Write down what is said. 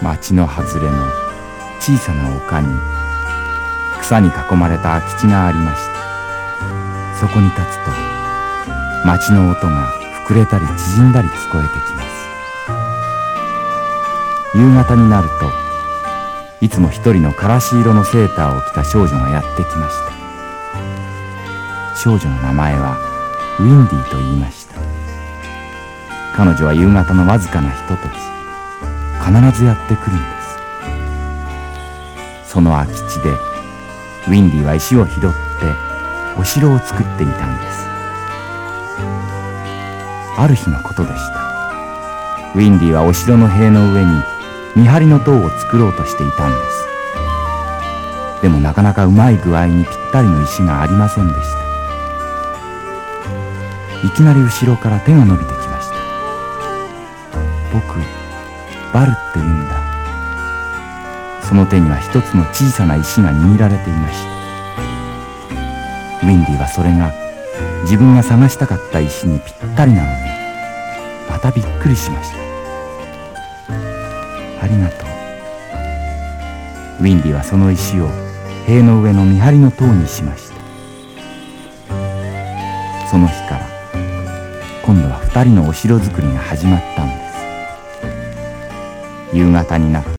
町の外れの小さな丘に草に囲まれた空き地がありました。そこに立つと町の音が膨れたり縮んだり聞こえてきます。夕方になるといつも一人のからし色のセーターを着た少女がやってきました。少女の名前はウィンディと言いました。彼女は夕方のわずかなひととき必ずやってくるんです。その空き地でウィンディは石を拾ってお城を作っていたんです。ある日のことでした。ウィンディはお城の塀の上に見張りの塔を作ろうとしていたんです。でもなかなかうまい具合にぴったりの石がありませんでした。いきなり後ろから手が伸びてきました。僕、バルって言うんだ。その手には一つの小さな石が握られていました。ウィンディはそれが自分が探したかった石にぴったりなのにまたびっくりしました。ありがとう。ウィンディはその石を塀の上の見張りの塔にしました。その日から今度は2人のお城作りが始まったんです。夕方になって